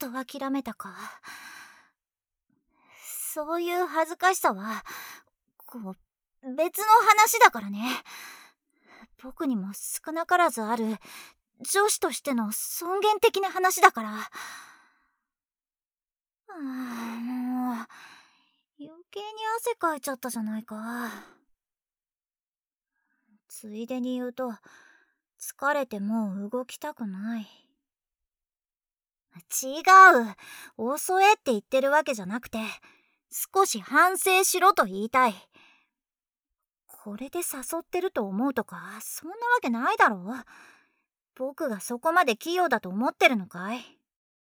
と諦めたか。そういう恥ずかしさは別の話だからね。僕にも少なからずある女子としての尊厳的な話だから。もう余計に汗かいちゃったじゃないか。ついでに言うと、疲れてもう動きたくない。違う。遅えって言ってるわけじゃなくて、少し反省しろと言いたい。これで誘ってると思うとか、そんなわけないだろ。僕がそこまで器用だと思ってるのかい？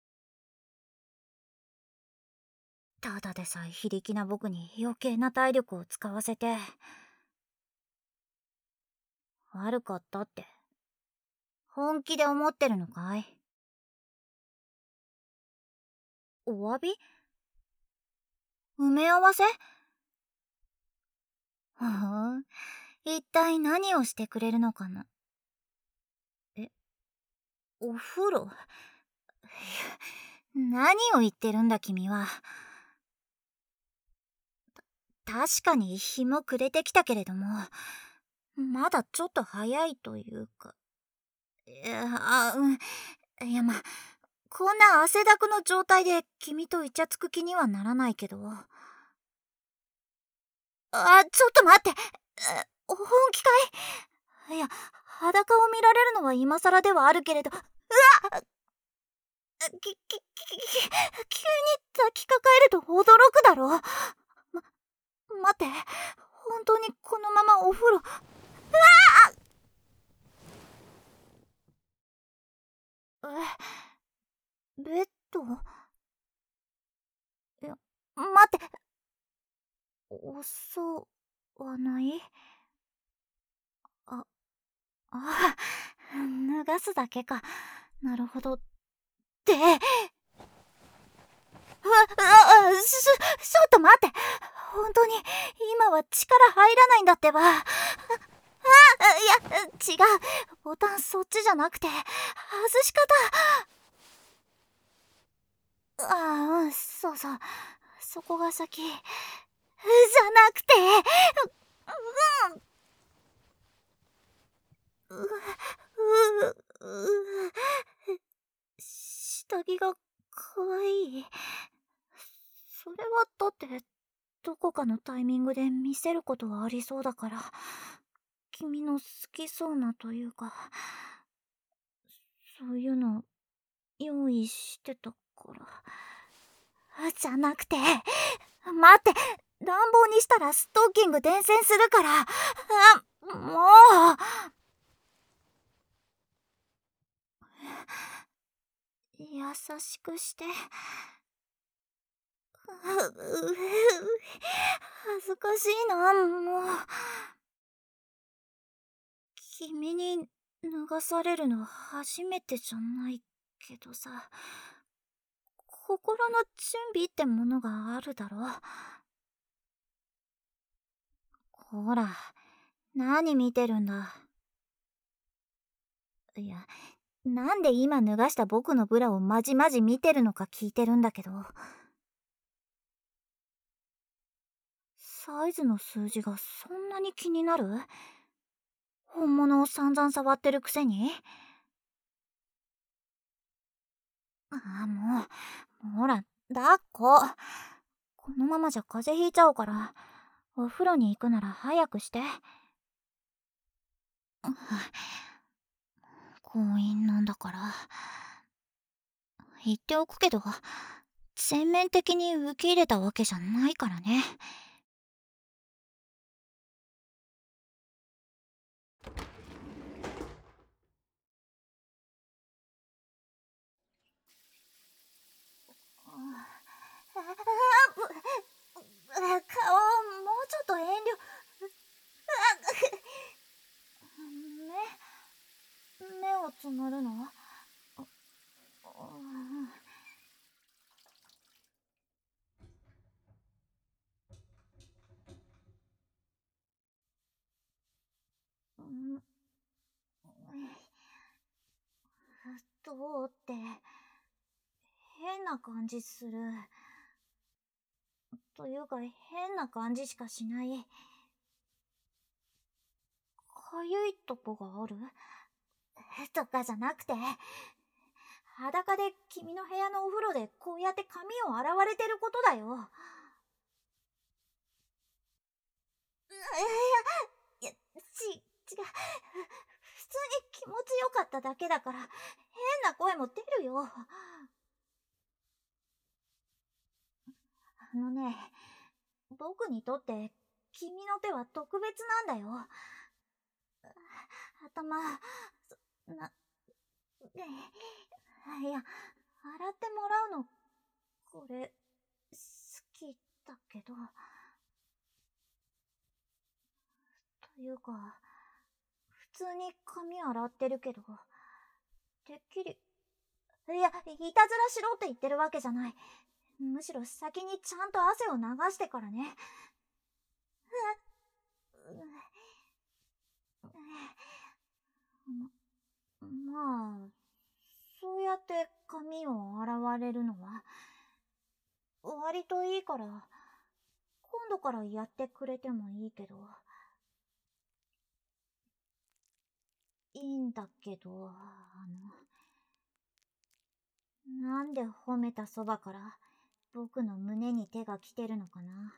ただでさえ非力な僕に余計な体力を使わせて。悪かったって本気で思ってるのかい？お詫び？埋め合わせ？ふん、一体何をしてくれるのかな。え、お風呂？何を言ってるんだ君は。確かに日も暮れてきたけれども、まだちょっと早いというか。いや、こんな汗だくの状態で君とイチャつく気にはならないけど。ちょっと待って。本気かい？いや、裸を見られるのは今更ではあるけれど。急に抱きかかえると驚くだろ。待って、本当にこのままお風呂。ベッド？いや、待って。遅はない？あ、脱がすだけか。なるほど。って、ちょっと待って。本当に今は力入らないんだってば。いや、違う。ボタンそっちじゃなくて、外し方。そうそう。そこが先。じゃなくて。下着がかわいい。それはだってどこかのタイミングで見せることはありそうだから、君の好きそうなというか、そういうの用意してたから。じゃなくて、待って。乱暴にしたらストッキング伝染するから。もう。優しくして。恥ずかしいな、もう。君に脱がされるの初めてじゃないけどさ、心の準備ってものがあるだろ。ほら、何見てるんだ。いや、なんで今脱がした僕のブラをまじまじ見てるのか聞いてるんだけど。サイズの数字がそんなに気になる？本物を散々触ってるくせに。もう、ほら、抱っこ。このままじゃ風邪ひいちゃうから、お風呂に行くなら早くして。強引なんだから。言っておくけど、全面的に受け入れたわけじゃないからね。顔、もうちょっと遠慮。目をつむるの？どうって変な感じする。というか変な感じしかしない。かゆいとこがあるとかじゃなくて、裸で君の部屋のお風呂でこうやって髪を洗われてることだよ。いや、違う。普通に気持ちよかっただけだから、変な声も出るよ。あのね、僕にとって君の手は特別なんだよ。頭、な、いや、洗ってもらうの、これ、好きだけど。というか、普通に髪洗ってるけど、てっきり、いや、いたずらしろって言ってるわけじゃない。むしろ先にちゃんと汗を流してからね。まあ、そうやって髪を洗われるのは、割といいから、今度からやってくれてもいいけど。いいんだけど、なんで褒めたそばから僕の胸に手が来てるのかな。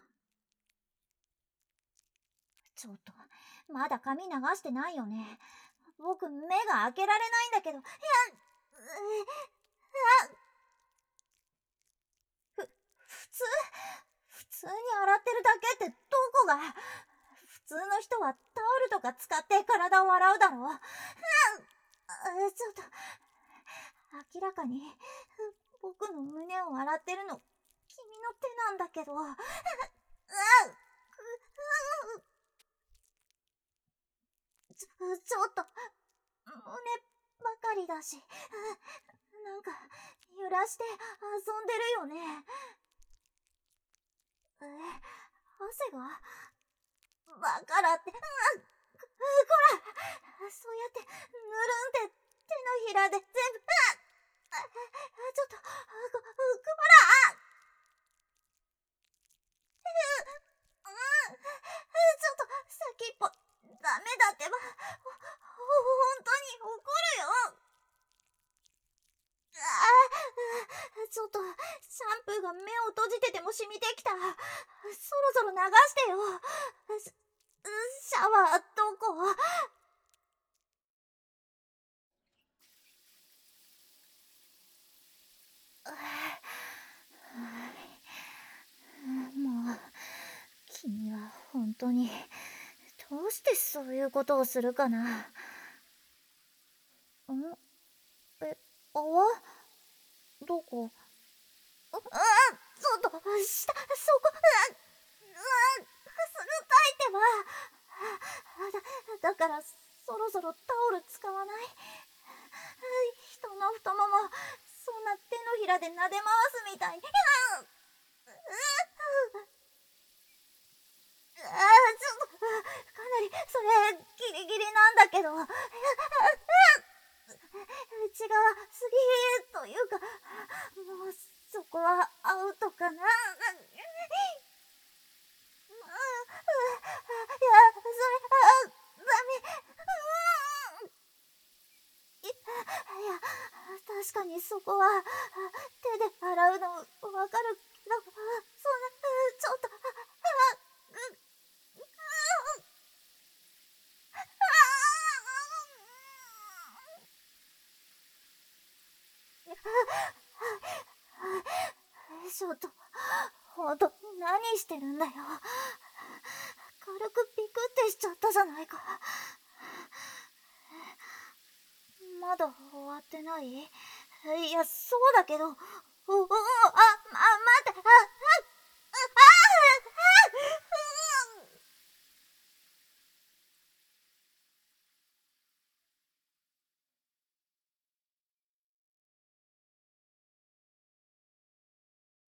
ちょっと、まだ髪流してないよね。僕、目が開けられないんだけど。普通普通に洗ってるだけってどこが。普通の人はタオルとか使って体を洗うだろ。ちょっと、明らかに僕の胸を洗ってるの君の手なんだけど。ちょっと、胸ばかりだし、なんか揺らして遊んでるよね。汗がだからって、こら、そうやってぬるんって手のひらで全部、ちょっと、こら、ちょっと先っぽダメだってば。本当に怒るよ。ちょっとシャンプーが目を閉じてても染みてきた。そろそろ流してよ。シャワーどこ？もう君は本当にどうしてそういうことをするかな。泡どこ？ちょっと下、そこ、冷たいってば。だからそろそろタオル使わない？人の太ももそんな手のひらで撫で回すみたいに。ちょっとかなりそれギリギリなんだけど。内側すぎというか、もうそこはアウトかな。いや、それダメ。いや、確かにそこは手で洗うのわかるけど、そんな、ちょっと、ちょっと、ほんと、何してるんだよ。軽くピクってしちゃったじゃないか。まだ終わってない？いや、そうだけど、待って、